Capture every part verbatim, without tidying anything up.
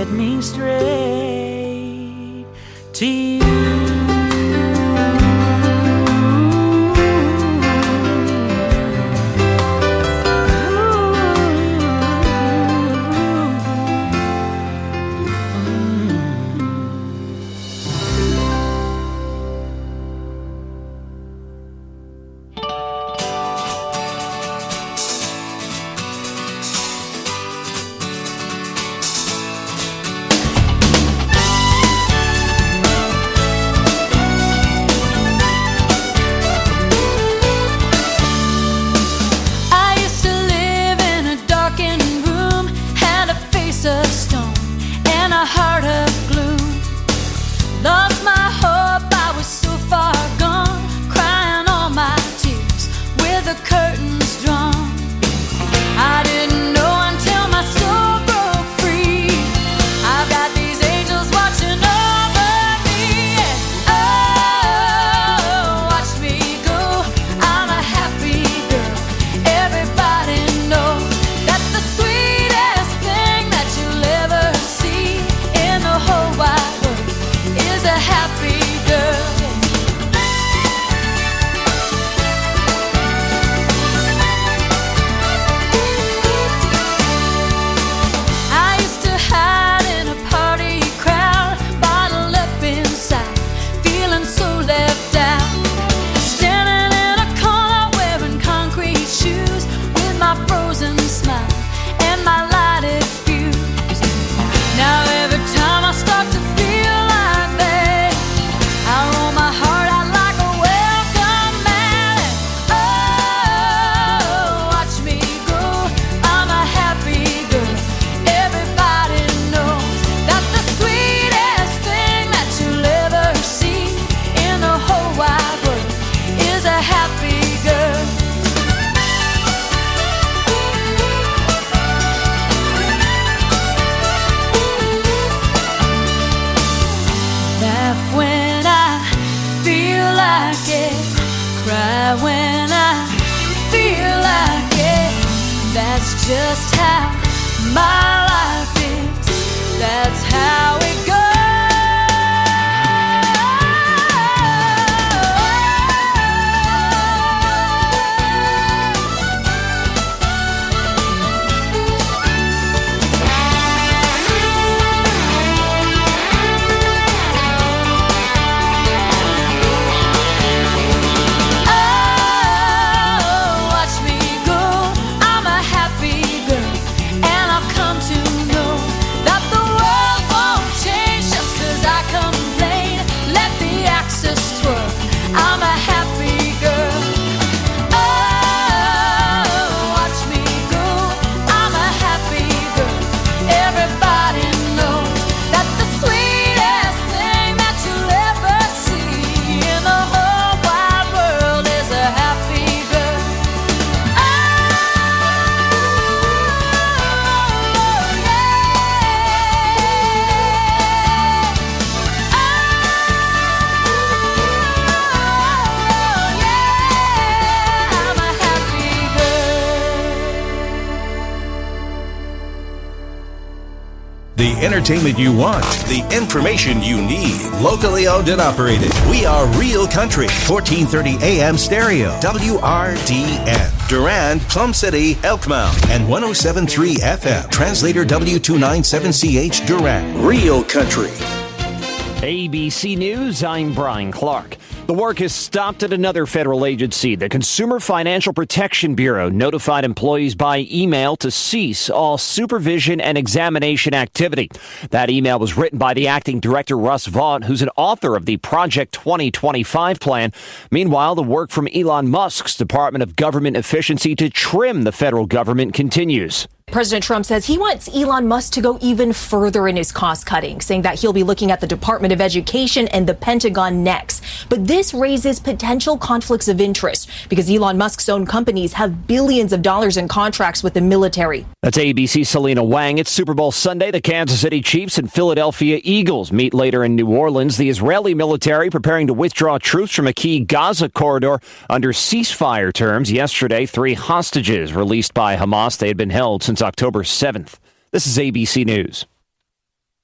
set me straight to you. Just how my life is, that's how it goes. The entertainment you want, the information you need. Locally owned and operated. We are Real Country, fourteen thirty A M stereo, W R D N. Durand, Plum City, Elkmount, and one oh seven point three F M. Translator W two ninety-seven C H Durand. Real Country. A B C News, I'm Brian Clark. The work has stopped at another federal agency. The Consumer Financial Protection Bureau notified employees by email to cease all supervision and examination activity. That email was written by the acting director, Russ Vaught, who's an author of the Project twenty twenty-five plan. Meanwhile, the work from Elon Musk's Department of Government Efficiency to trim the federal government continues. President Trump says he wants Elon Musk to go even further in his cost cutting, saying that he'll be looking at the Department of Education and the Pentagon next. But this raises potential conflicts of interest because Elon Musk's own companies have billions of dollars in contracts with the military. That's A B C's Selena Wang. It's Super Bowl Sunday. The Kansas City Chiefs and Philadelphia Eagles meet later in New Orleans. The Israeli military preparing to withdraw troops from a key Gaza corridor under ceasefire terms. Yesterday, three hostages released by Hamas. They had been held since October seventh. This is A B C News.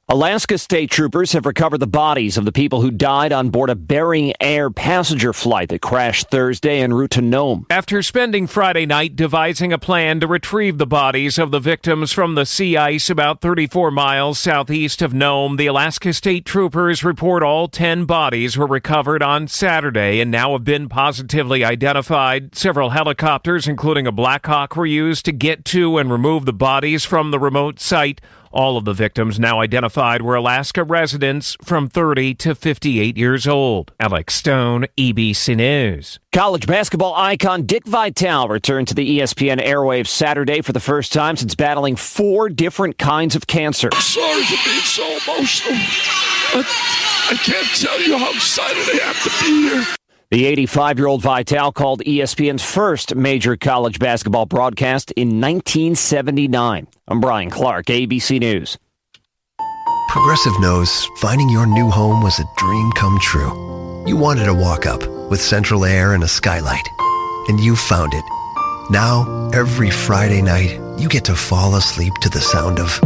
Alaska state troopers have recovered the bodies of the people who died on board a Bering Air passenger flight that crashed Thursday en route to Nome. After spending Friday night devising a plan to retrieve the bodies of the victims from the sea ice about thirty-four miles southeast of Nome, the Alaska state troopers report all ten bodies were recovered on Saturday and now have been positively identified. Several helicopters, including a Black Hawk, were used to get to and remove the bodies from the remote site. All of the victims now identified were Alaska residents from thirty to fifty-eight years old. Alex Stone, E B C News. College basketball icon Dick Vitale returned to the E S P N airwaves Saturday for the first time since battling four different kinds of cancer. Sorry for being so emotional. I, I can't tell you how excited I am to be here. The eighty-five-year-old Vitale called E S P N's first major college basketball broadcast in nineteen seventy-nine. I'm Brian Clark, A B C News. Progressive knows finding your new home was a dream come true. You wanted a walk-up with central air and a skylight, and you found it. Now, every Friday night, you get to fall asleep to the sound of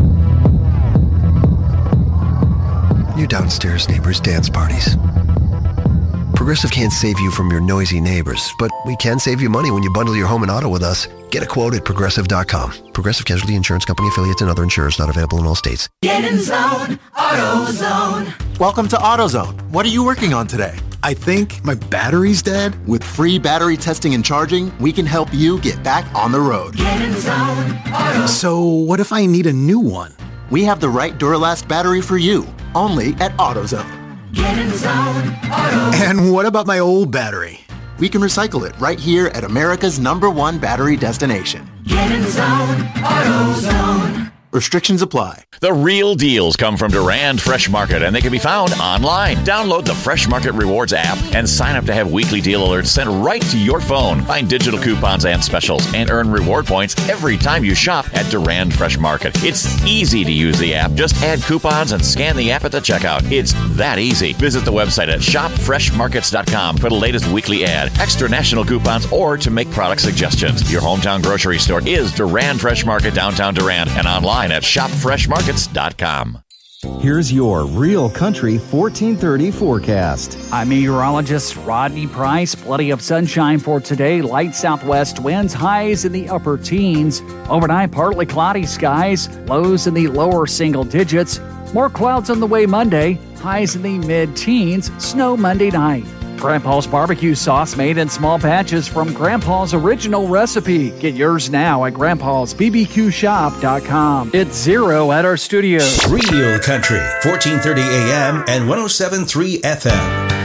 your downstairs neighbors' dance parties. Progressive can't save you from your noisy neighbors, but we can save you money when you bundle your home and auto with us. Get a quote at Progressive dot com. Progressive Casualty Insurance Company affiliates and other insurers not available in all states. Get in zone, AutoZone. Welcome to AutoZone. What are you working on today? I think my battery's dead. With free battery testing and charging, we can help you get back on the road. Get in zone, AutoZone. So what if I need a new one? We have the right Duralast battery for you, only at AutoZone. Get in zone, AutoZone. And what about my old battery? We can recycle it right here at America's number one battery destination. Get in zone, AutoZone. Restrictions apply. The real deals come from Durand Fresh Market, and they can be found online. Download the Fresh Market Rewards app and sign up to have weekly deal alerts sent right to your phone. Find digital coupons and specials and earn reward points every time you shop at Durand Fresh Market. It's easy to use the app. Just add coupons and scan the app at the checkout. It's that easy. Visit the website at shop fresh markets dot com for the latest weekly ad, extra national coupons, or to make product suggestions. Your hometown grocery store is Durand Fresh Market, downtown Durand, and online at shop fresh markets dot com. Here's your Real Country fourteen thirty forecast. I'm meteorologist Rodney Price. Plenty of sunshine for today. Light southwest winds, highs in the upper teens. Overnight, partly cloudy skies, lows in the lower single digits. More clouds on the way Monday, highs in the mid-teens. Snow Monday night. Grandpa's barbecue sauce made in small batches from Grandpa's original recipe. Get yours now at grandpas b b q shop dot com. It's zero at our studio. Real Country, fourteen thirty A M and one oh seven point three F M.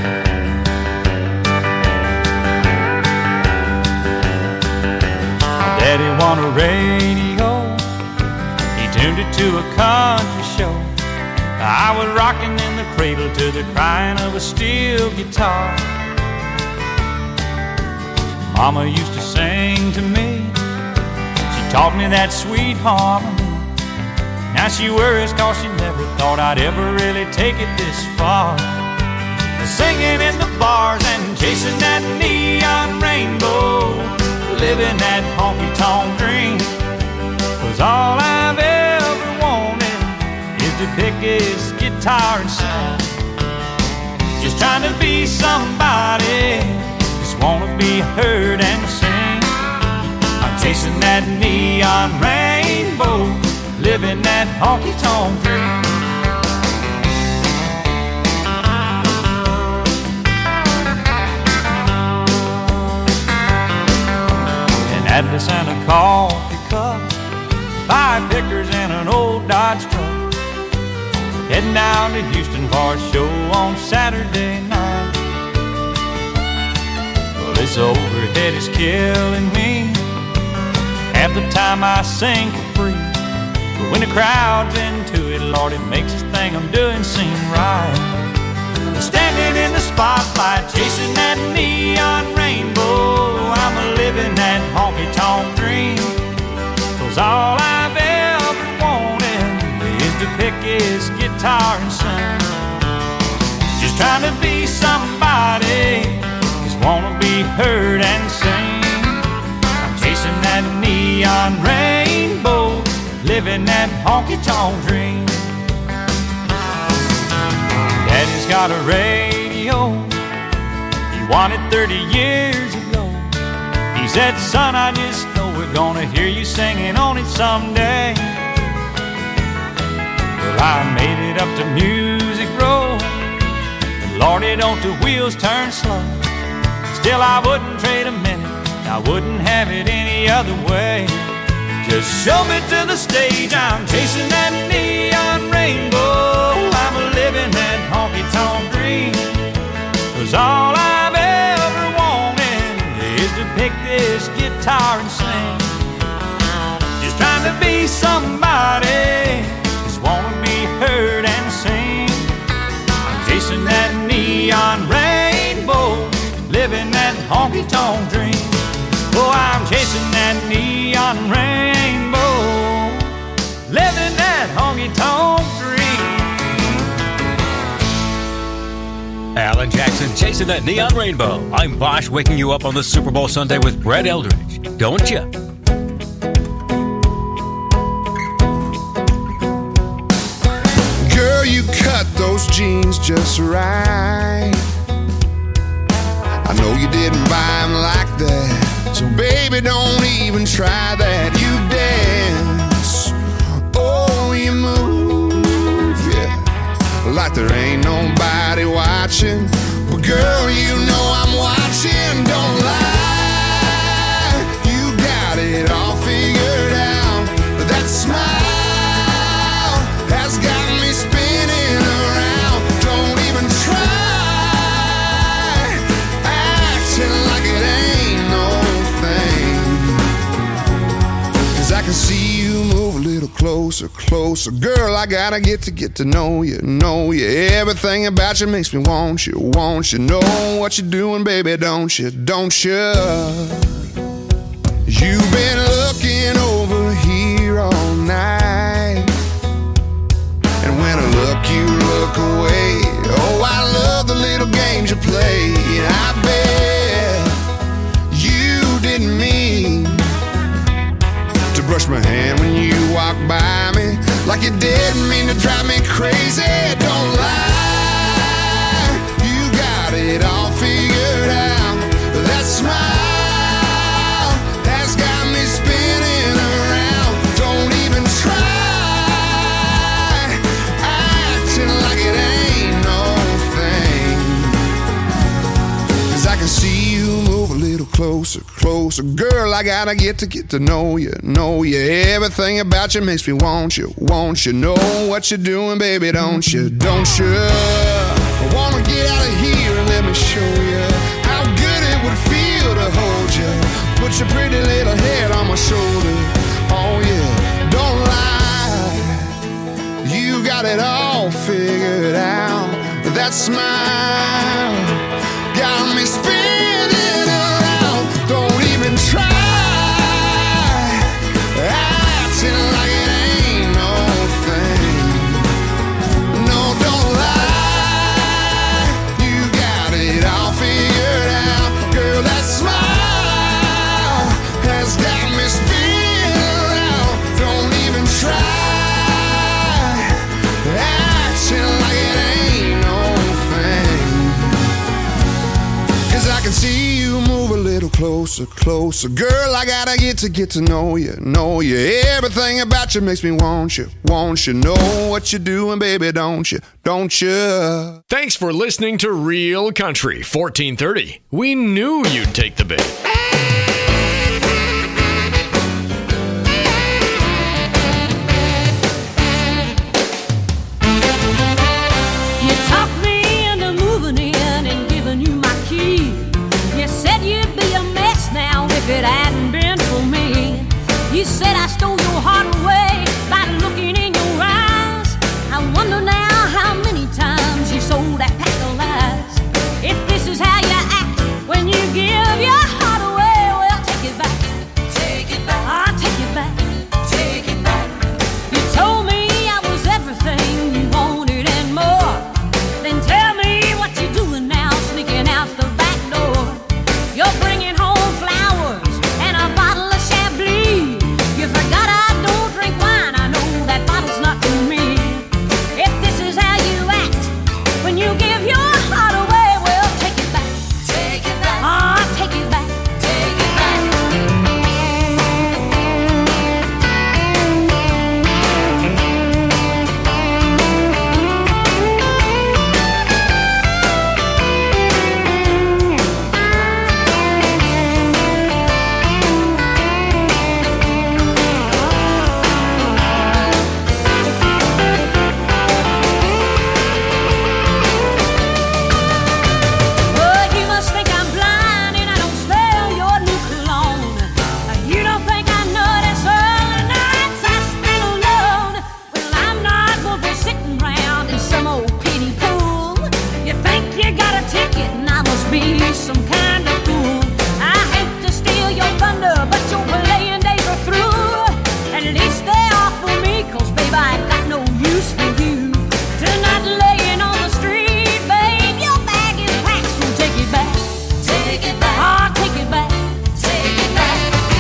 Daddy won a radio. He tuned it to a country show. I was rocking in the cradle to the crying of a steel guitar. Mama used to sing to me. She taught me that sweet harmony. Now she worries cause she never thought I'd ever really take it this far. Singing in the bars and chasing that neon rainbow, living that honky-tonk dream was all I've ever wanted. To pick his guitar and sing, just trying to be somebody, just wanna be heard and sing. I'm chasing that neon rainbow, living that honky-tonk dream. An Atlas and a coffee cup, five pickers and an old Dodge truck. Heading down to Houston for a show on Saturday night. Well, this overhead is killing me. Half the time I sing for free, but when the crowd's into it, Lord, it makes this thing I'm doing seem right. Standing in the spotlight, chasing that neon rainbow, I'm living that honky-tonk dream. 'Cause all I've ever wanted is to pick his guitar and sing. Just trying to be somebody, just wanna be heard and sing. I'm chasing that neon rainbow, living that honky-tonk dream. He's got a radio he wanted thirty years ago. He said, son, I just know we're gonna hear you singing on it someday. Well, I made it up to Music Row. Lordy, don't the wheels turn slow. Still, I wouldn't trade a minute. I wouldn't have it any other way. Just show me to the stage. I'm chasing that neon rainbow. I'm living that honky-tonk dream. 'Cause all I've ever wanted is to pick this guitar and sing. Just trying to be somebody. Just wanna be heard and sing. I'm chasing that neon rainbow. Living that honky-tonk dream. Oh, I'm chasing that neon rainbow. Living that honky-tonk dream. Alan Jackson, chasing that neon rainbow. I'm Bosch, waking you up on the Super Bowl Sunday with Brett Eldridge. Don't you? Girl, you cut those jeans just right. I know you didn't buy them like that, so baby, don't even try that. You dance, oh, you move, yeah, like there ain't nobody watching. But girl, you know I'm watching, don't lie. You got it all figured out. That smile has got me spinning around. Don't even try. Like it ain't no thing. 'Cause I can see you move a little closer, closer. Girl, I gotta get to get to know you, know you. Everything about you makes me want you, want you. Know what you're doing, baby, don't you, don't you? You've been looking over here all night, and when I look, you look away. Oh, I love the little games you play. I bet you didn't mean to brush my hand when you walked by me, like you didn't mean to drive me crazy. Don't lie, you got it all figured out. That smile has got me spinning around. Don't even try acting like it ain't no thing. 'Cause I can see you move a little closer, closer. Girl, I gotta get to get to know you, know you. Everything about you makes me want you, want you. Know what you're doing, baby, don't you, don't you? I wanna get out of here and let me show you how good it would feel to hold you. Put your pretty little head on my shoulder. Oh yeah, don't lie, you got it all figured out. That smile got me spinning around. Don't even try acting like it ain't no thing. No, don't lie, you got it all figured out. Girl, that smile has got me spinning around. Don't even try acting like it ain't no thing. 'Cause I can see you move a little closer, closer. Girl, I gotta get to get to know you, know you. Everything about you makes me want you, want you. Know what you're doing, baby, don't you, don't you? Thanks for listening to Real Country fourteen thirty. We knew you'd take the bait. You talked me into moving in and giving you my key. You said you'd be a mess now if it hadn't been for me. You said I stole your heart away by looking in your eyes. I wonder now how many times you sold that pack of lies. If this is how you act when you give your heart away. off for me, cause babe, I ain't got no use for you. Tonight laying on the street, babe, your bag is packed, so take it back. Take it back. Ah, take it back. Take it back.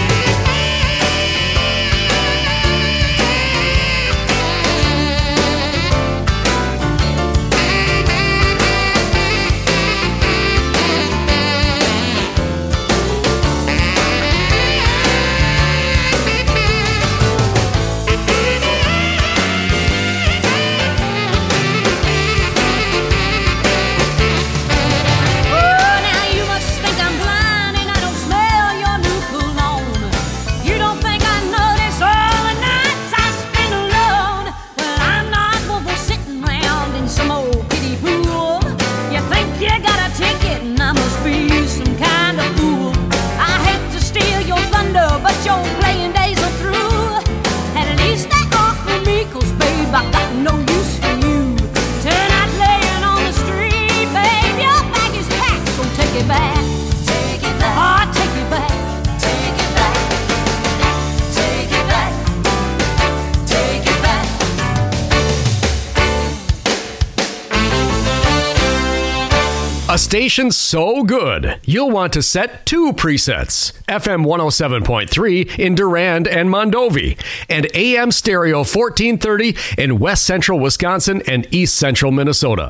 But your playing days are through. At least they offer me, cause babe, I got no use for you. Tonight laying on the street, babe, your bag is packed, so take it back. Take it back. Oh, take it back. Take it back. Take it back. Take it back. A station so good, you'll want to set two presets. F M one oh seven point three in Durand and Mondovi, and A M Stereo fourteen thirty in West Central Wisconsin and East Central Minnesota.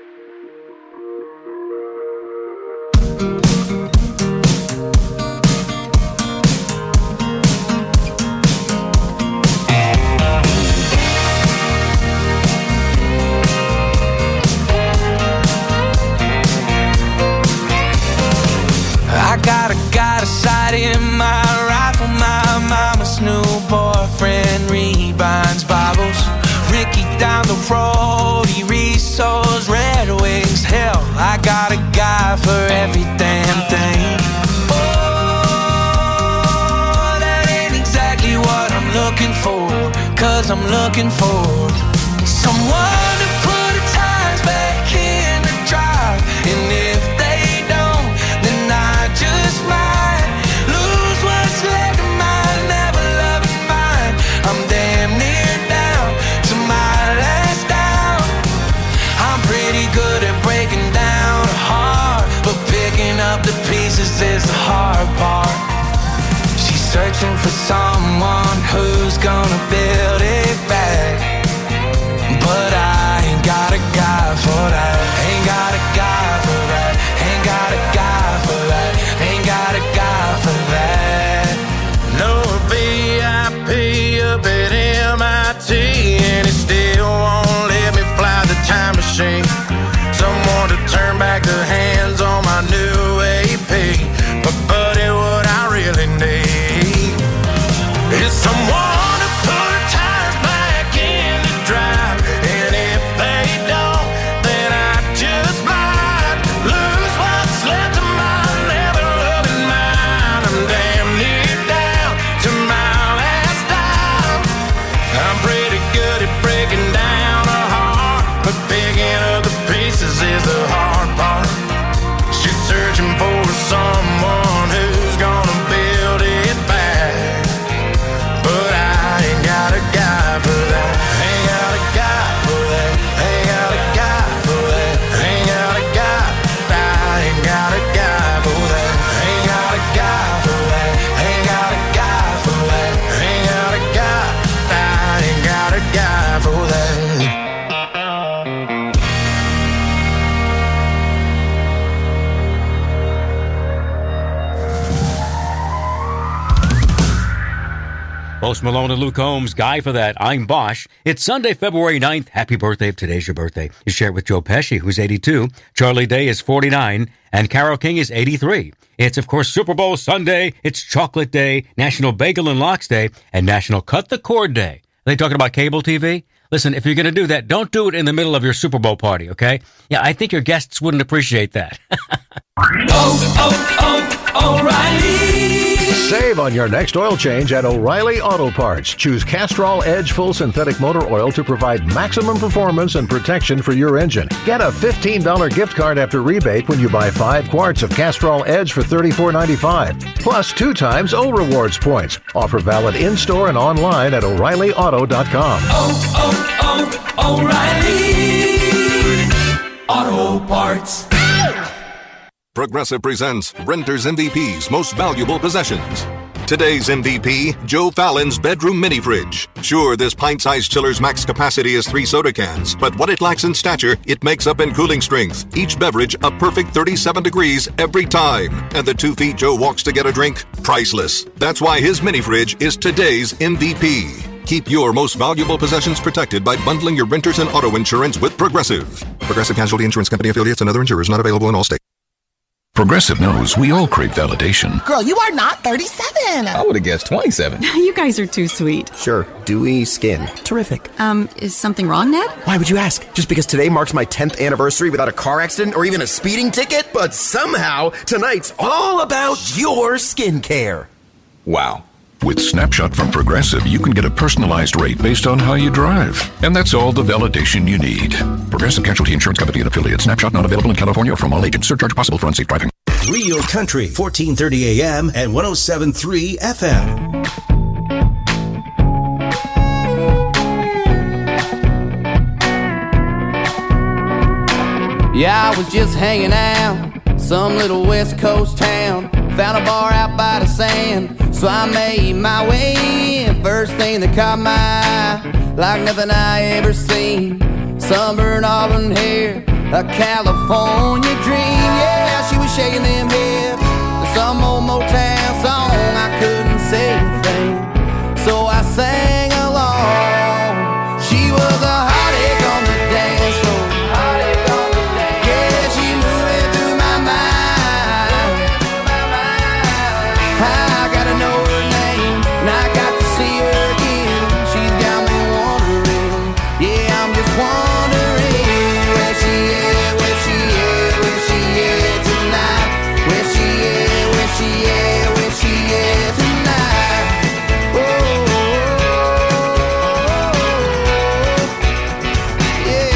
I got a got a sight in my rifle. My mama's new boyfriend rebinds Bibles. Ricky down the road, he resows Red Wings. Hell, I got a guy for every damn thing. Oh, that ain't exactly what I'm looking for, cause I'm looking for someone to put the tires back in the drive. And if they don't, then I just might lose what's left of my never loving mind. I'm damn near down to my last down. I'm pretty good at breaking down a heart, but picking up the pieces is the hard part. She's searching for someone who's gonna build it back, but I ain't got a guy for that. Ain't got a guy for that. Ain't got a guy for that. Ain't got a guy for that. No V I P up at M I T, and it still won't let me fly the time machine. Someone to turn back the hands on my new A P. But buddy, what I really need is someone to put the tires back in the drive. And if they don't, then I just might lose what's left of my never loving mind. I'm damn near down to my last dime. I'm pretty good at breaking down a heart, but picking up the pieces is the hard part. She's searching for someone who's gonna build it back, but I ain't got a guy for that. Ain't got a guy for that. Ain't got a guy for that. Ain't got a guy. I ain't got a guy for that. Ain't got a guy for that. Ain't got a guy for that. Ain't got a guy. I ain't got a guy for that. Post Malone and Luke Combs, Guy for that. I'm Bosch. It's Sunday, February ninth. Happy birthday if today's your birthday. You share it with Joe Pesci, who's eighty-two. Charlie Day is forty-nine. And Carole King is eighty-three. It's, of course, Super Bowl Sunday. It's Chocolate Day, National Bagel and Lox Day, and National Cut the Cord Day. Are they talking about cable T V? Listen, if you're going to do that, don't do it in the middle of your Super Bowl party, okay? Yeah, I think your guests wouldn't appreciate that. oh, oh, oh, O'Reilly. Save on your next oil change at O'Reilly Auto Parts. Choose Castrol Edge Full Synthetic Motor Oil to provide maximum performance and protection for your engine. Get a fifteen dollars gift card after rebate when you buy five quarts of Castrol Edge for thirty-four ninety-five. Plus two times O Rewards points. Offer valid in-store and online at O'Reilly Auto dot com. Oh, oh, oh, O'Reilly Auto Parts. Progressive presents Renter's M V P's Most Valuable Possessions. Today's M V P, Joe Fallon's bedroom mini fridge. Sure, this pint-sized chiller's max capacity is three soda cans, but what it lacks in stature, it makes up in cooling strength. Each beverage a perfect thirty-seven degrees every time. And the two feet Joe walks to get a drink, priceless. That's why his mini fridge is today's M V P. Keep your most valuable possessions protected by bundling your renters and auto insurance with Progressive. Progressive Casualty Insurance Company affiliates and other insurers not available in all states. Progressive knows we all crave validation. Girl, you are not thirty-seven. I would have guessed twenty-seven. You guys are too sweet. Sure, dewy skin. Terrific. Um, is something wrong, Ned? Why would you ask? Just because today marks my tenth anniversary without a car accident or even a speeding ticket? But somehow, tonight's all about your skincare. Wow. With Snapshot from Progressive, you can get a personalized rate based on how you drive. And that's all the validation you need. Progressive Casualty Insurance Company and affiliates. Snapshot not available in California or from all agents. Surcharge possible for unsafe driving. Real Country, fourteen thirty A M and one oh seven point three F M. Yeah, I was just hanging out, some little West Coast town. Found a bar out by the sand, so I made my way in. First thing that caught my eye, like nothing I ever seen. Sunburned auburn hair, a California dream. Yeah, she was shaking them hips to some old Motown song. I couldn't say a thing, so I sang along. She was a hot egg on the dance floor. Hot egg on the dance. Yeah, she moving through my mind. I gotta know her name, and I got to see her again. She's got me wondering, yeah, I'm just wondering where she is, where she is, where she is tonight. Where she is, where she is, where she is tonight. Oh, yeah.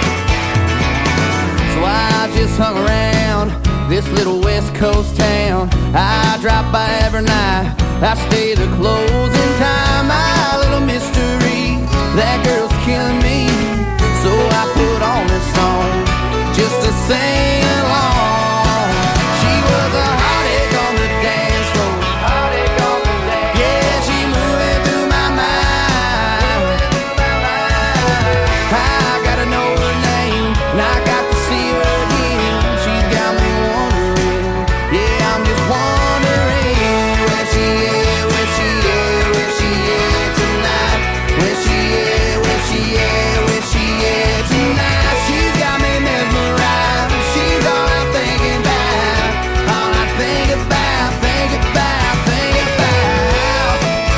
So I just hung around this little West Coast town. I drop by every night, I stay to closing time. My little mystery, that girl's killing me. So I put on this song just to sing along. She was a hot egg on the dance floor. Hot egg on the dance. Yeah, she moving through my mind. I gotta know her name, and I got to see her again. She's got me wondering, yeah, I'm just wondering where she is, where she is, where she is tonight. Where she is, where she is, where she is tonight. She's got me mesmerized. She's all I'm thinking about, all I think about, think about, think about.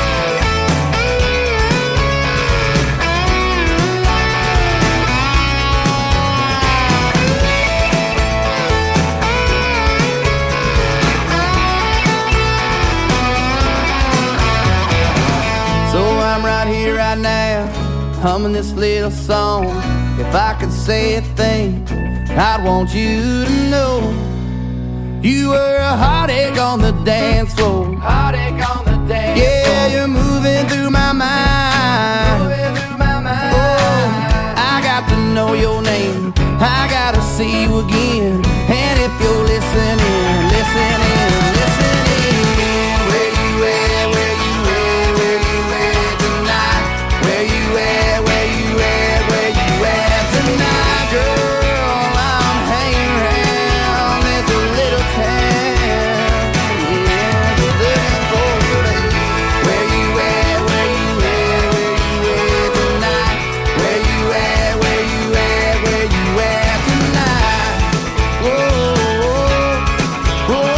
So I'm right here, right now, humming this little song. If I could say a thing, I'd want you to know you were a hot egg on the dance floor. Hot egg on the dance floor. Yeah, you're moving through my mind. Moving through my mind. Oh, I got to know your name, I gotta see you again. And if you're listening, listening, listening, where you at, where you at, where you at tonight? Where you at, where you at, where you at tonight? Girl, I'm hanging around this little town. Yeah, just looking for you. Where you at, where you at, where you at tonight? Where you at, where you at, where you at tonight? Whoa, whoa, whoa.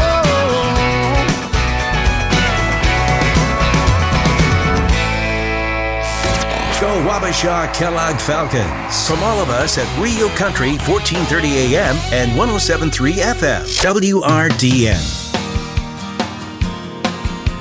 Go Wabasha Kellogg Falcons. From all of us at Rio Country, fourteen thirty A M and one oh seven point three F M. W R D N.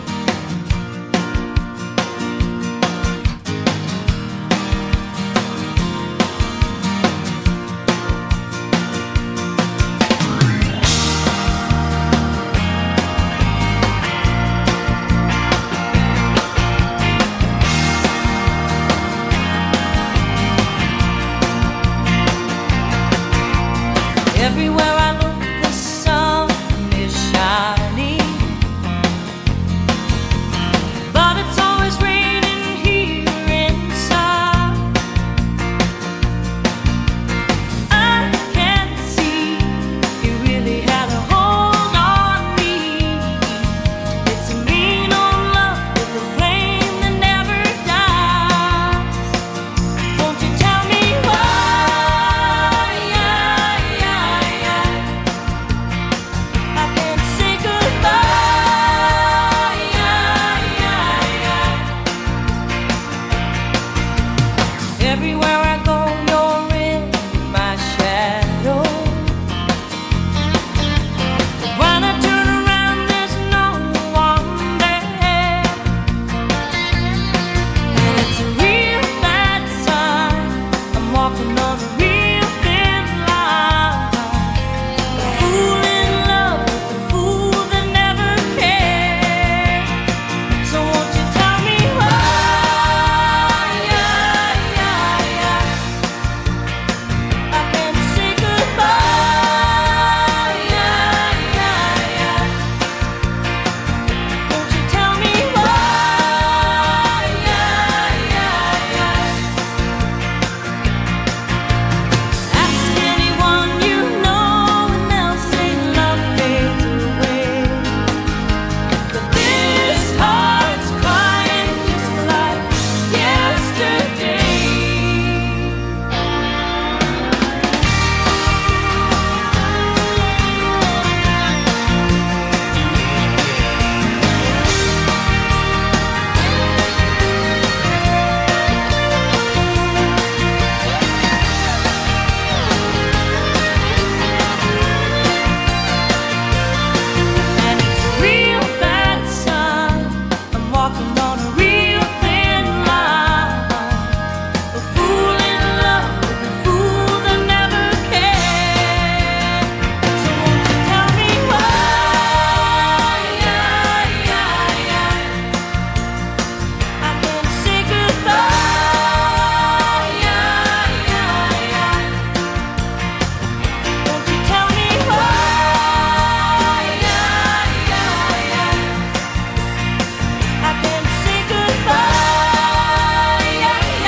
Everywhere I go, you're in my shadow. When I turn around, there's no one there. And it's a real bad sign. I'm walking on a real thin line. A fool in love with a fool that never cared. So won't you tell me why? I can't say goodbye. Won't you tell me why? Ask anyone you know and they'll say love fades away. But this heart's crying just like yesterday. And it's a real bad sign. I'm walking on a real thin line. A fool in love with a fool that never cared. So won't you tell me why? I can't say goodbye. Won't you tell me why? I can't say goodbye.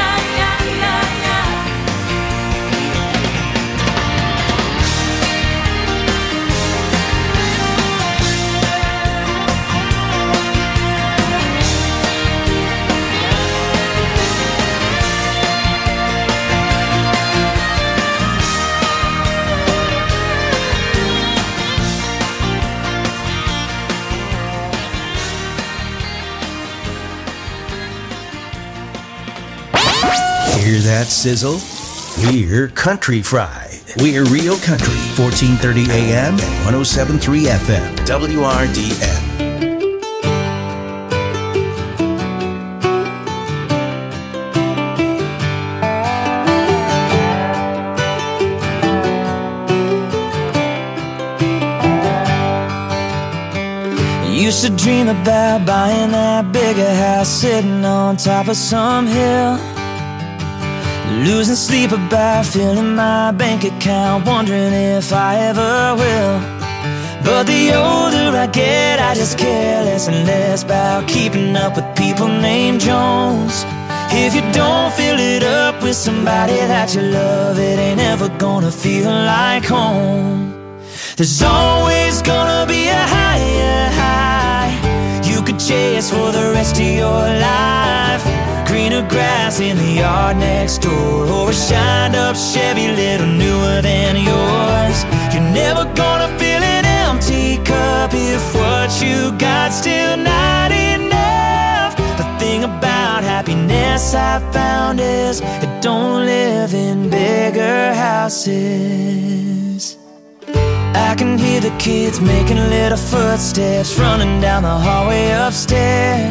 Hear that sizzle? We're Country Fried. We're Real Country, fourteen thirty A M and one oh seven point three F M, W R D N. Used to dream about buying that bigger house, sitting on top of some hill, losing sleep about filling my bank account, wondering if I ever will. But the older I get, I just care less and less about keeping up with people named Jones. If you don't fill it up with somebody that you love, it ain't ever gonna feel like home. There's always gonna be a higher high you could chase for the rest of your life. Greener grass in the yard next door, or a shined up Chevy little newer than yours. You're never gonna fill an empty cup if what you got still not enough. The thing about happiness I found is it don't live in bigger houses. I can hear the kids making little footsteps running down the hallway upstairs.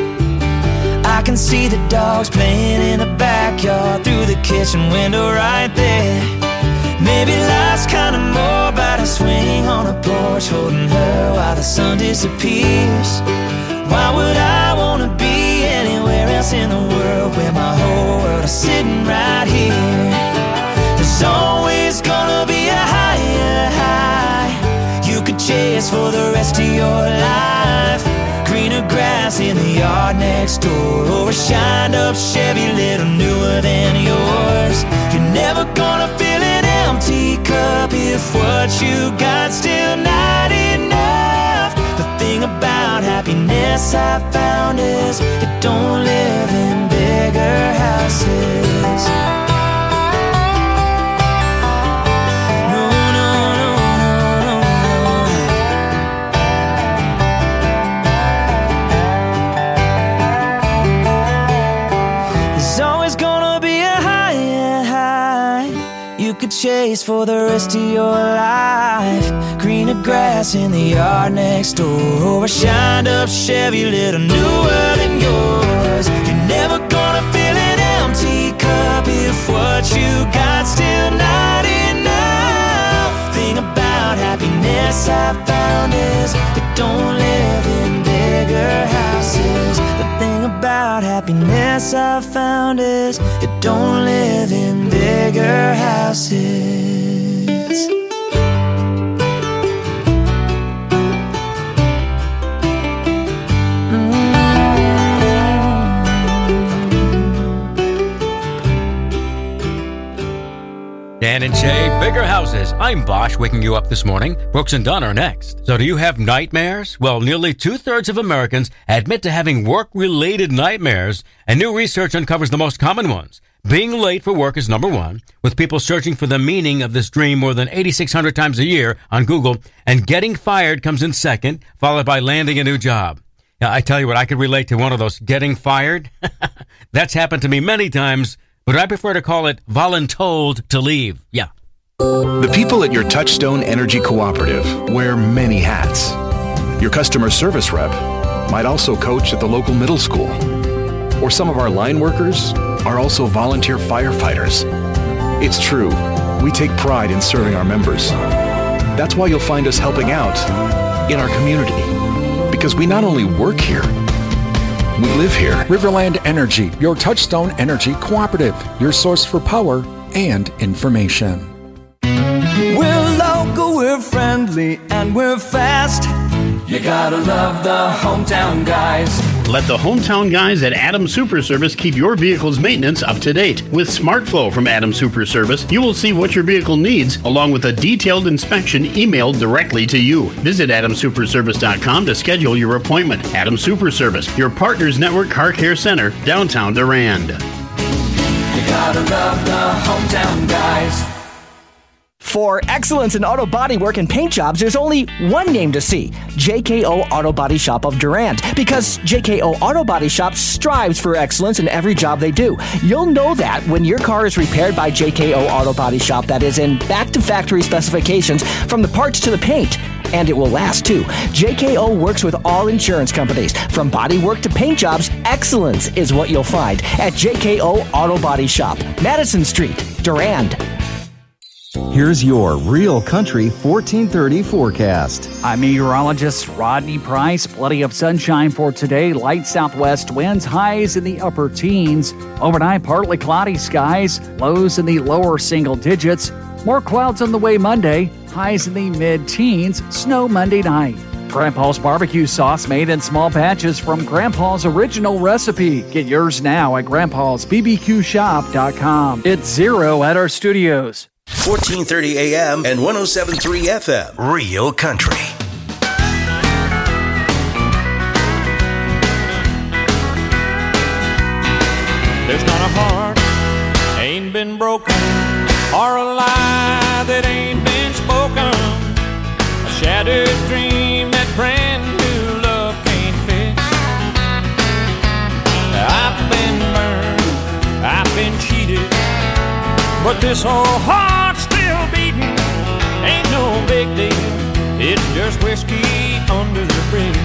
I can see the dogs playing in the backyard through the kitchen window right there. Maybe life's kinda more about a swing on a porch, holding her while the sun disappears. Why would I wanna be anywhere else in the world where my whole world is sitting right here? There's always gonna be a higher high you could chase for the rest of your life. Greener grass in the yard next door, or a shined up Chevy little newer than yours. You're never gonna fill an empty cup if what you got still not enough. The thing about happiness I found is it don't live in bigger houses. There's always gonna be a high could chase for the rest of your life. Greener grass in the yard next door, or a shined up Chevy lit a new world in yours. You're never gonna fill an empty cup if what you got still not enough. Thing about happiness I found is it don't live in bigger houses. The thing about happiness I found is it don't live in bigger houses. Dan and Shay, Bigger Houses. I'm Bosch, waking you up this morning. Brooks and Dunn are next. So do you have nightmares? Well, nearly two-thirds of Americans admit to having work-related nightmares, and new research uncovers the most common ones. Being late for work is number one, with people searching for the meaning of this dream more than eighty-six hundred times a year on Google, and getting fired comes in second, followed by landing a new job. Now, I tell you what, I could relate to one of those, getting fired. That's happened to me many times, but I prefer to call it voluntold to leave. Yeah. The people at your Touchstone Energy Cooperative wear many hats. Your customer service rep might also coach at the local middle school. Or some of our line workers are also volunteer firefighters. It's true, we take pride in serving our members. That's why you'll find us helping out in our community. Because we not only work here, we live here. Riverland Energy, your Touchstone Energy Cooperative, your source for power and information. We're local, we're friendly, and we're fast. You gotta love the hometown guys. Let the hometown guys at Adams Super Service keep your vehicle's maintenance up to date. With SmartFlow from Adams Super Service, you will see what your vehicle needs, along with a detailed inspection emailed directly to you. Visit adams super service dot com to schedule your appointment. Adams Super Service, your Partners Network Car Care Center, downtown Durand. You gotta love the hometown guys. For excellence in auto body work and paint jobs, there's only one name to see, J K O Auto Body Shop of Durand, because J K O Auto Body Shop strives for excellence in every job they do. You'll know that when your car is repaired by J K O Auto Body Shop, that is in back-to-factory specifications from the parts to the paint. And it will last, too. J K O works with all insurance companies. From body work to paint jobs, excellence is what you'll find at J K O Auto Body Shop, Madison Street, Durand. Here's your Real Country fourteen thirty forecast. I'm meteorologist Rodney Price. Plenty of sunshine for today. Light southwest winds, highs in the upper teens. Overnight, partly cloudy skies, lows in the lower single digits. More clouds on the way Monday, highs in the mid-teens. Snow Monday night. Grandpa's barbecue sauce made in small batches from Grandpa's original recipe. Get yours now at grandpas b b q shop dot com. It's zero at our studios. fourteen thirty A M and one oh seven point three F M. Real Country. There's not a heart ain't been broken, or a lie that ain't been spoken, a shattered dream that brand new love can't fix. I've been burned, I've been cheated, but this old heart's still beating. Ain't no big deal, it's just whiskey under the bridge.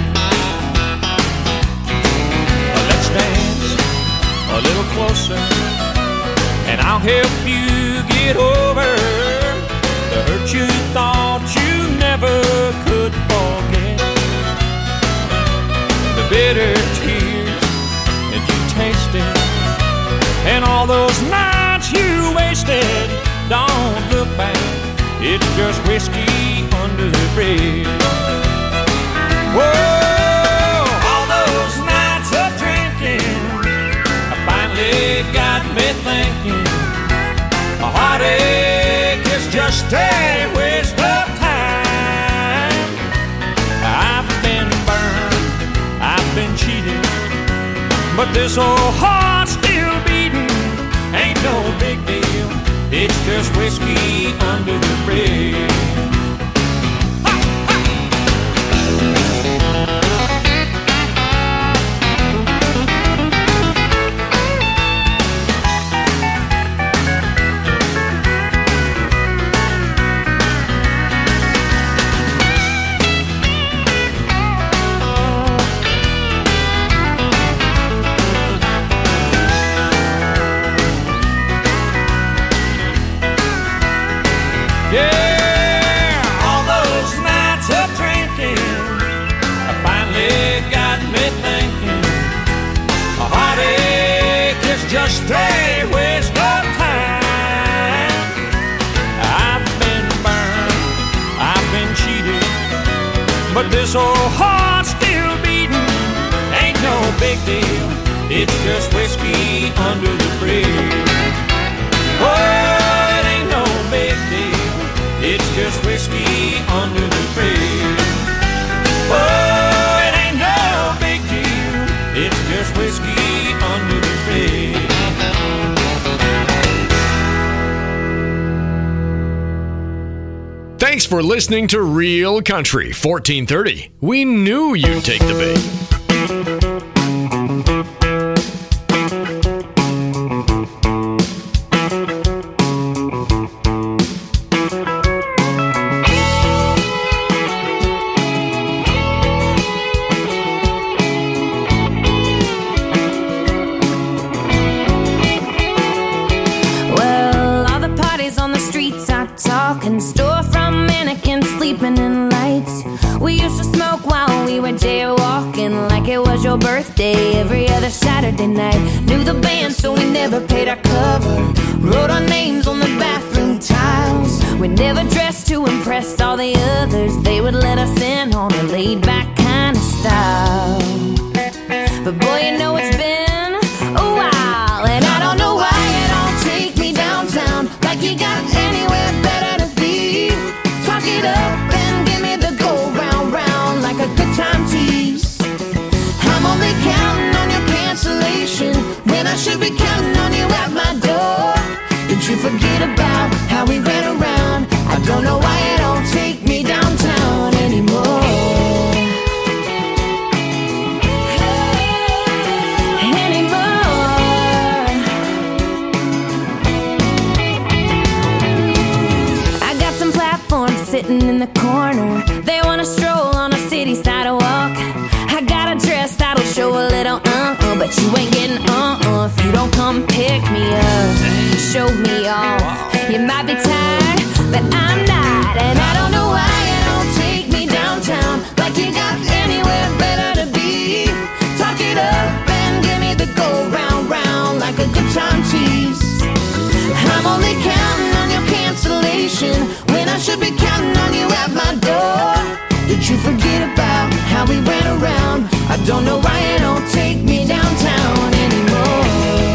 Let's dance a little closer, and I'll help you get over the hurt you thought you never could forget, the bitter tears that you tasted, and all those nights you wasted. Don't look back, it's just whiskey under the bridge. Whoa, all those nights of drinking finally got me thinking, a heartache is just a waste of time. I've been burned, I've been cheated, but this old heart's still beating. Ain't no big deal, it's just whiskey under the bridge. but this old heart's still beating. Ain't no big deal, it's just whiskey under the bridge. Oh, it ain't no big deal, it's just whiskey under the bridge. Oh, it ain't no big deal, it's just whiskey under the bridge. Thanks for listening to Real Country fourteen thirty. We knew you'd take the bait. Well, all the parties on the streets are talking, storefront mannequins sleeping in lights. We used to smoke while we were jaywalking, like it was your birthday every other Saturday night. Knew the band, so we never paid our cover. Wrote our names on the bathroom tiles. We never dressed to impress all the others. They would let us in on a laid-back kind of style. But boy, you know it's been a while, and I don't know why you don't take me downtown, like you got anywhere better to be. Talk it up and give me the go round round, like a good time tease. I'm only counting on your cancellation when I should be counting on you at my door. Did you forget about how we ran around? I don't know why you don't take me downtown anymore. Sitting in the corner, they wanna stroll on a city sidewalk. I got a dress that'll show a little uh-uh, but you ain't getting uh-uh if you don't come pick me up, show me off. You might be tired, but I'm not, and I don't know why you don't take me downtown, like you got anywhere better to be. Talk it up and give me the go round round, like a good time tease. I'm only counting on your cancellation when I should be counting on you at my door. Did you forget about how we ran around? I don't know why you don't take me downtown anymore.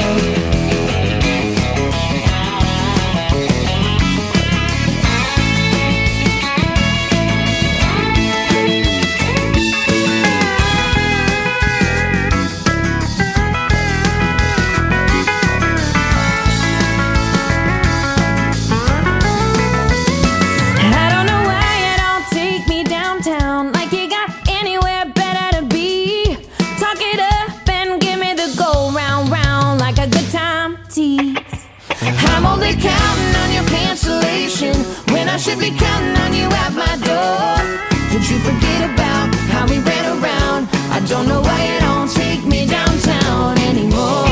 I'm only counting on your cancellation when I should be counting on you at my door. Did you forget about how we ran around? I don't know why you don't take me downtown anymore.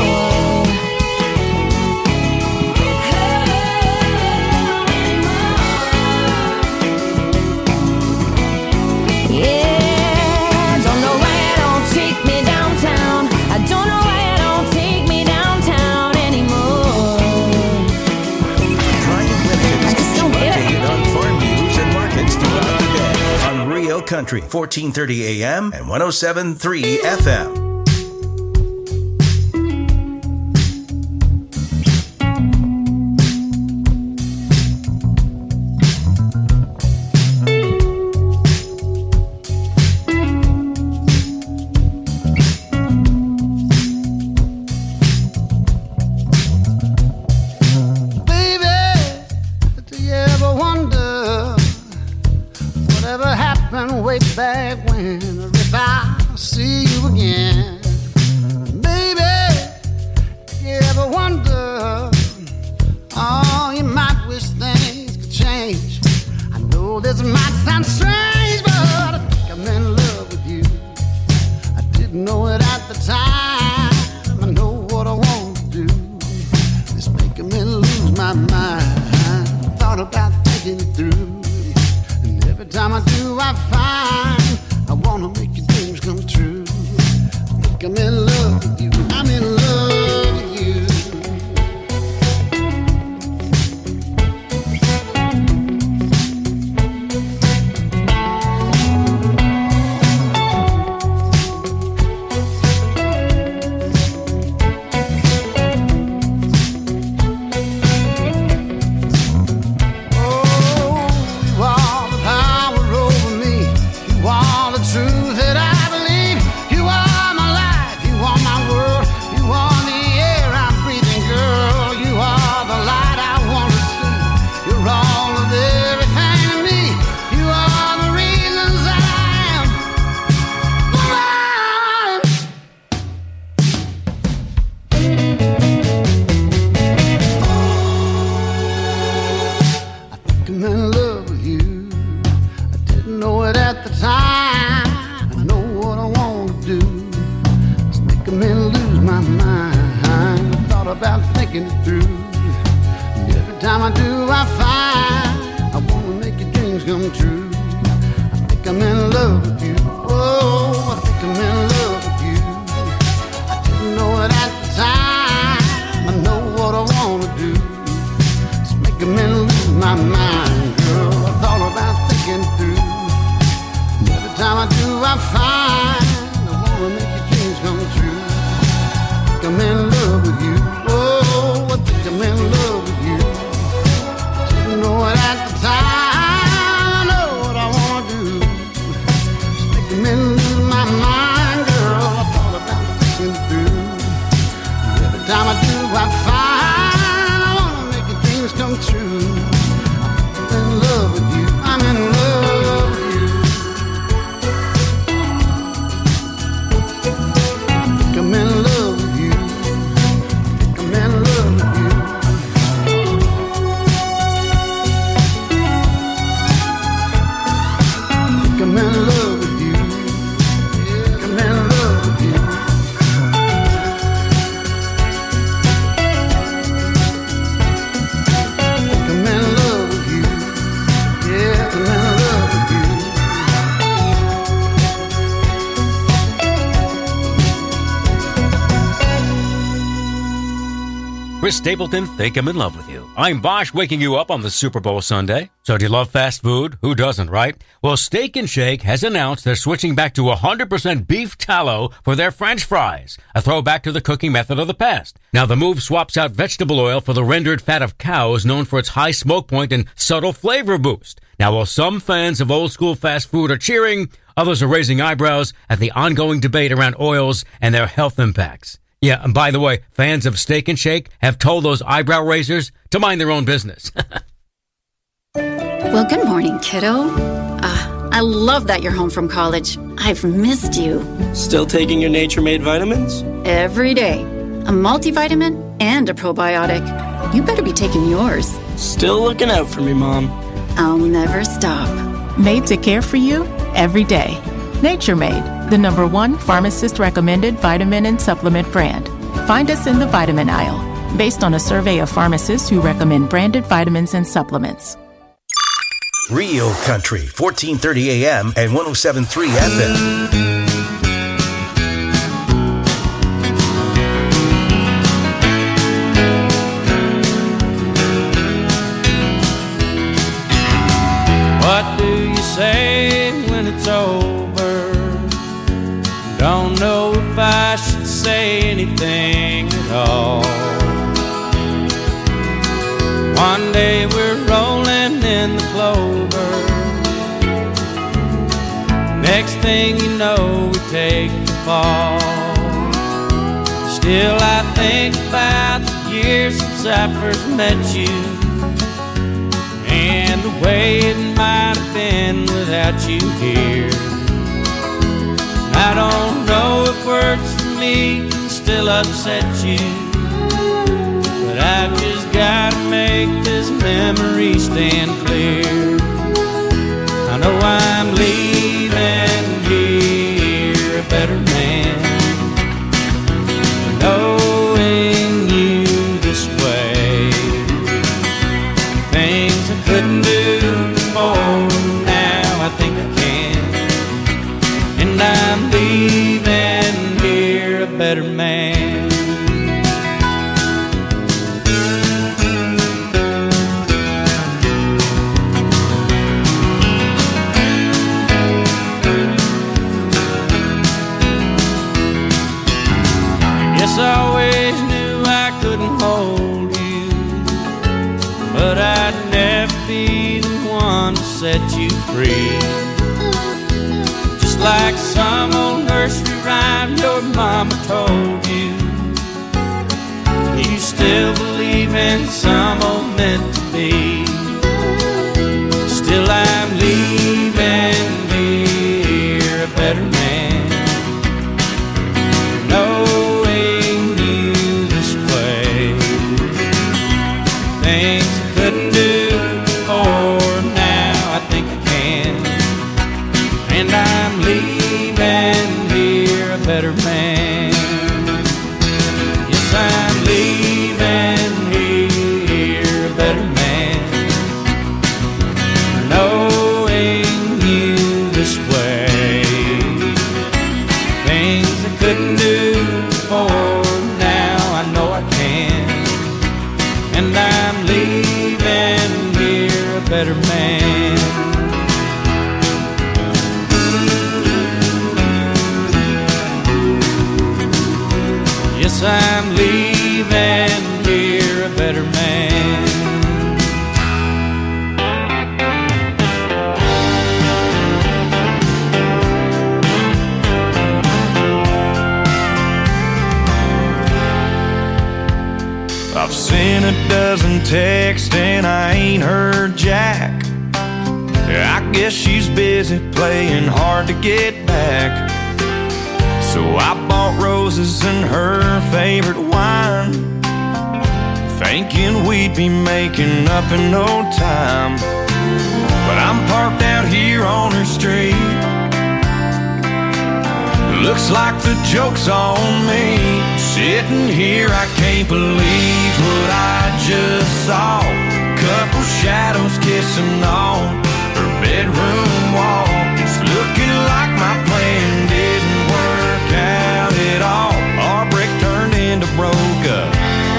Yeah, don't know why you don't take me downtown. I don't know why you don't take me downtown anymore. I just don't get it. On farm news and markets throughout the day on Real Country, fourteen thirty A M and one oh seven point three F M. Every time I do, I find I wanna make your dreams come true. I think I'm in love with you. Oh, I think I'm in love with you. I didn't know it at the time. I know what I wanna do. It's making me lose my mind, girl. I thought about thinking through. Every time I do, I find I wanna make your dreams come true. I think I'm in love with you. Oh, I think I'm in love with you. Didn't know it at the time. I know what I wanna do. It's making me lose my mind, girl. I thought about thinking through. Every time I do, I find I wanna make your dreams come true. I'm in love with you. I'm in love with you. I think I'm in love with you. I think I'm in love with you. I'm in love with you. Yeah, I'm in love with you. I'm in love with you. Yeah, I'm in love with you. Chris Stapleton, think I'm in love with you. I'm Bosch, waking you up on the Super Bowl Sunday. So do you love fast food? Who doesn't, right? Well, Steak and Shake has announced they're switching back to one hundred percent beef tallow for their French fries, a throwback to the cooking method of the past. Now, the move swaps out vegetable oil for the rendered fat of cows, known for its high smoke point and subtle flavor boost. Now, while some fans of old-school fast food are cheering, others are raising eyebrows at the ongoing debate around oils and their health impacts. Yeah, and by the way, fans of Steak and Shake have told those eyebrow raisers to mind their own business. Well, good morning, kiddo. Uh, I love that you're home from college. I've missed you. Still taking your Nature Made vitamins? Every day. A multivitamin and a probiotic. You better be taking yours. Still looking out for me, Mom. I'll never stop. Made to care for you every day. Nature Made, the number one pharmacist-recommended vitamin and supplement brand. Find us in the vitamin aisle, based on a survey of pharmacists who recommend branded vitamins and supplements. Real Country, fourteen thirty A M and one oh seven point three F M. What do you say when it's over? Don't know if I should say anything at all. One day we're rolling in the clover. Next thing you know, we take the fall. Still I think about the years since I first met you, and the way it might have been without you here. I don't know if words for me can still upset you, but I've just gotta make this memory stand clear. I know I'm leaving here a better man, knowing you this way. Things I couldn't do before, now I think I can. And I'm leaving here a better man. Yes, I always knew I couldn't hold you, but I'd never be the one to set you free. Just like some old nursery rhyme your mama told you, you still believe in some old meant to be. Still I'm leaving here a better man, knowing you this way. Things I couldn't do before, now I think I can. And I'm leaving here a better man. Yes, I'm leaving here a better man. I'm leaving here a better man. Yes, I'm leaving here a better man. I've sent a dozen texts and I ain't heard Jack. I guess she's busy playing hard to get back. So I bought roses and her favorite wine, thinking we'd be making up in no time. But I'm parked out here on her street. Looks like the joke's on me. Sitting here, I can't believe what I just saw. Couple shadows kissing on her bedroom wall. It's looking like my plan didn't work out at all. Our brick turned into broke up.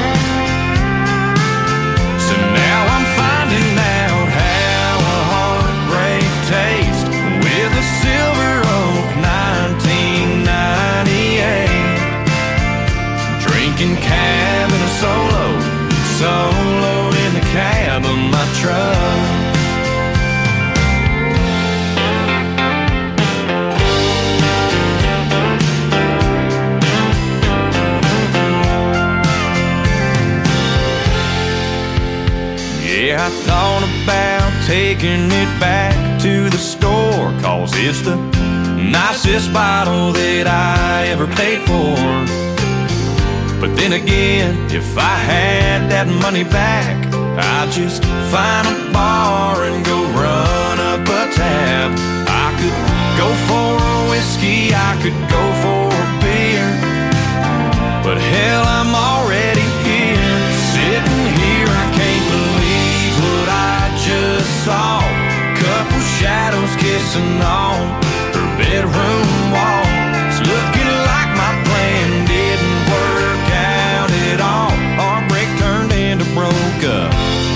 So now I'm finding out how a heartbreak tastes with a Silver Oak nineteen ninety-eight. Drinking cab in a solo, solo in the cab of my truck. Yeah, I thought about taking it back to the store, 'cause it's the nicest bottle that I ever paid for. But then again, if I had that money back, I'd just find a bar and go run up a tab. I could go for a whiskey, I could go for a beer, but hell, I'm already here. Sitting here, I can't believe what I just saw. Couple shadows kissing on her bedroom wall. It's looking like my plan didn't work out at all. Our break turned into broke up.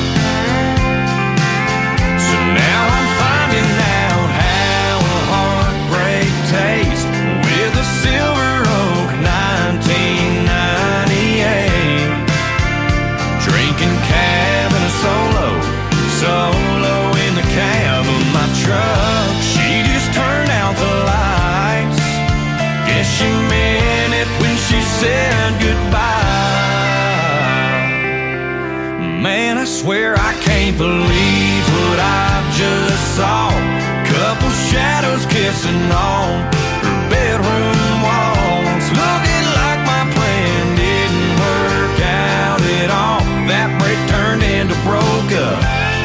So now I'm finding out how a heartbreak tastes with a Silver Oak nineteen ninety-eight. Drinking cab in a solo, solo in the cab of my truck. She just turned out the lights. Guess she meant it when she said goodbye. Man, I swear I can't believe what I just saw. Couple shadows kissing on her bedroom walls. Looking like my plan didn't work out at all. That break turned into broke up.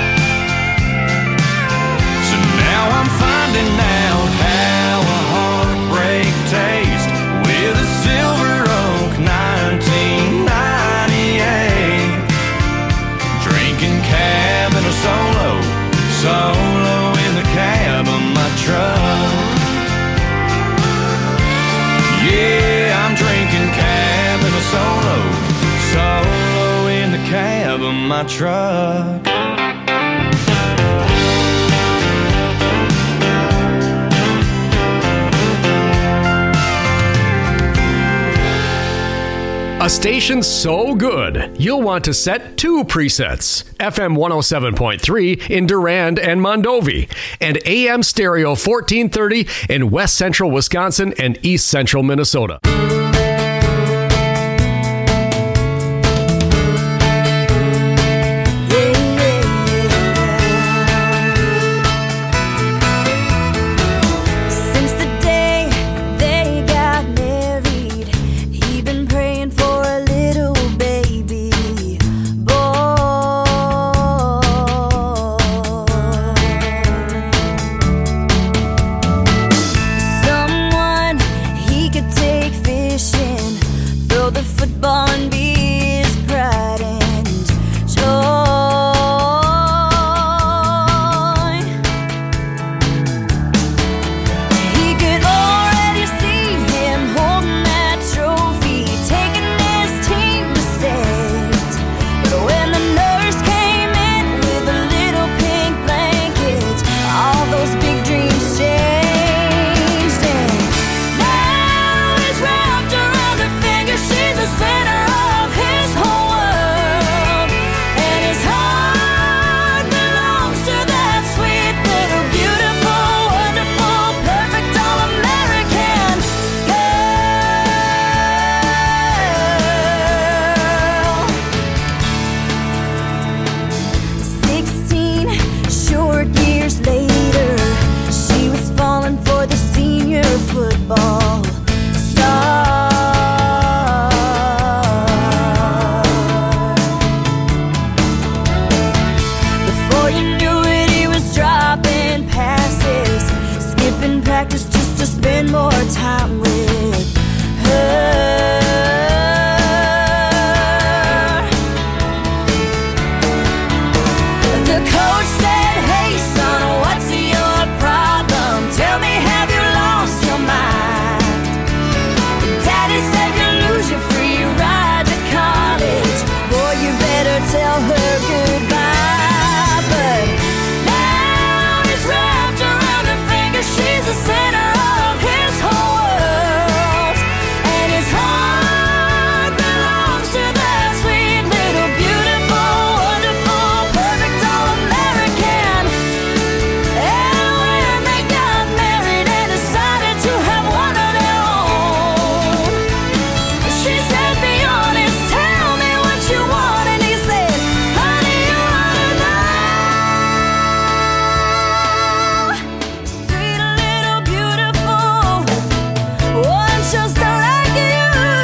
So now I'm finding out how a heartbreak tastes with a Silver Oak nineteen ninety-eight. Drinking cab in a solo, solo in the cab of my truck. Yeah, I'm drinking cab in a solo, solo in the cab of my truck. A station so good, you'll want to set two presets. F M one oh seven point three in Durand and Mondovi, and A M Stereo fourteen thirty in West Central Wisconsin and East Central Minnesota. Someone he could take fish practice just to spend more time with her. The coach said, hey son, what's your problem? Tell me, have you lost your mind? Daddy said you lose your free ride to college. Boy, you better tell her goodbye. But now he's wrapped around her finger. She's the center of his whole world, and his heart belongs to that sweet little beautiful, wonderful, perfect all-American. And when they got married and decided to have one of their own, she said, be honest, tell me what you want. And he said, honey, you ought to know. Sweet little beautiful one just like you.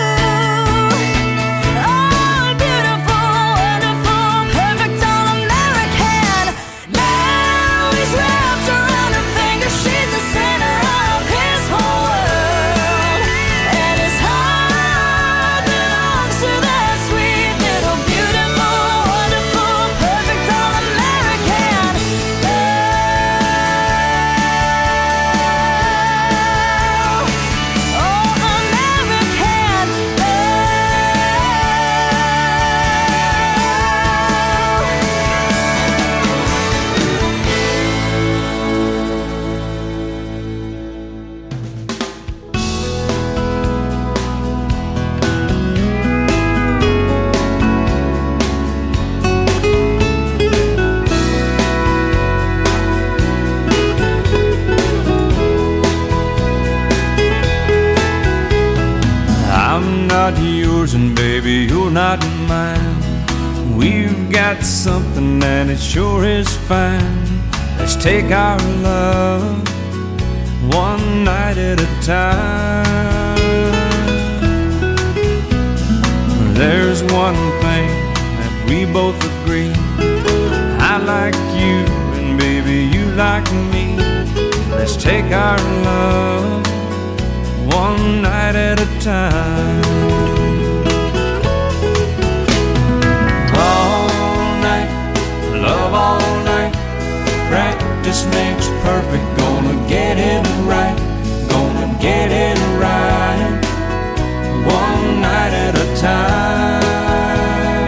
Oh, beautiful, wonderful, perfect all-American. Now he's wrapped around her finger. She's the center of his whole world, and his heart belongs to that sweet little beautiful, wonderful, perfect all-American girl. Oh, American I'm not yours and baby, you're not mine. We've got something and it sure is fine. Let's take our love one night at a time. There's one thing that we both agree. I like you and baby, you like me. Let's take our love one night at a time. All night, love all night. Practice makes perfect. Gonna get it right. Gonna get it right. One night at a time.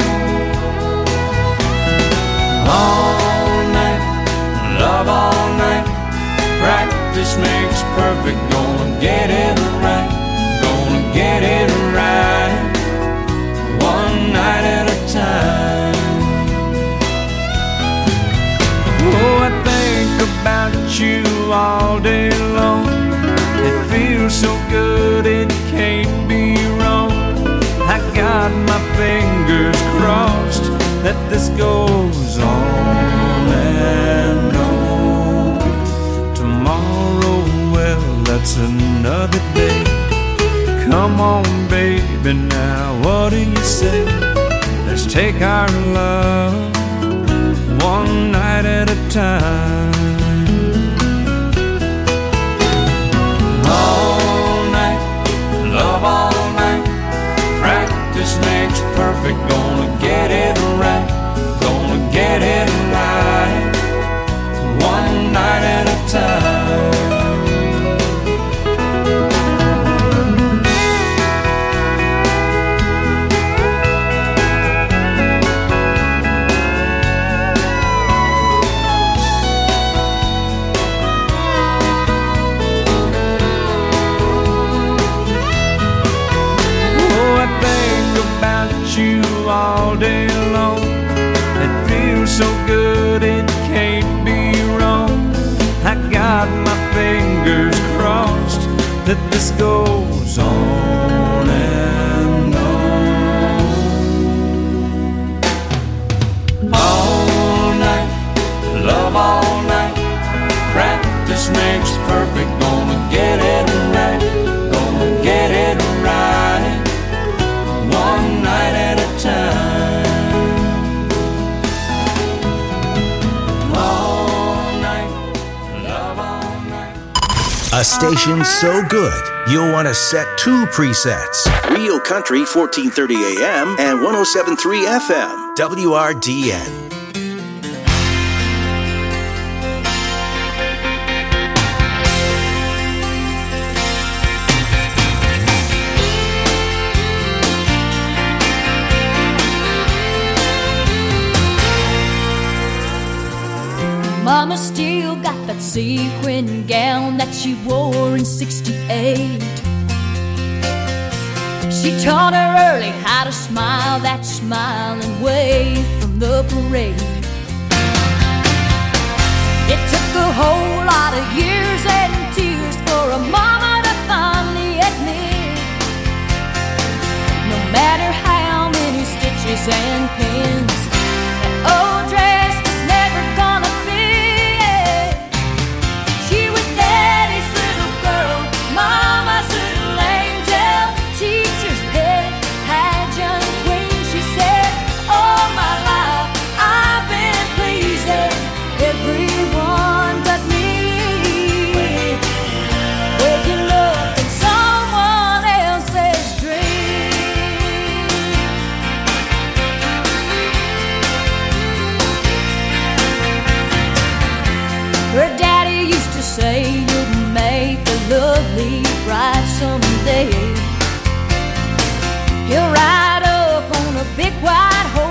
All night, love all night. Practice makes perfect. Gonna get it right. Gonna get it right. One night at a time. Oh, I think about you all day long. It feels so good, it can't be wrong. I got my fingers crossed that this goes on and on. Tomorrow, well, that's another day. Come on, baby, now what do you say? Let's take our love one night at a time. All night, love all night. Practice makes perfect. Gonna get it right. Gonna get it right. One night at a time. You all day long. It feels so good, it can't be wrong. I got my fingers crossed that this goes on and on. All night, love all night. Practice makes perfect. Gonna get it right. Gonna get it right. One night at a time. All night, love all night. A station so good, you'll want to set two presets. Real Country, fourteen thirty A M and one oh seven point three F M, W R D N. Mama still got that sequin gown that she wore in sixty-eight. She taught her early how to smile that smile and wave from the parade. It took a whole lot of years and tears for a mama to finally admit, no matter how many stitches and pins, that old dress was never gonna fit. She was Daddy's little girl, Mama's little angel, teacher's pet, pageant queen. She said, all my life I've been pleasing everyone but me. Waking up in someone else's dream. Her daddy used to say, you'll make a lovely bride someday. He'll ride up on a big white horse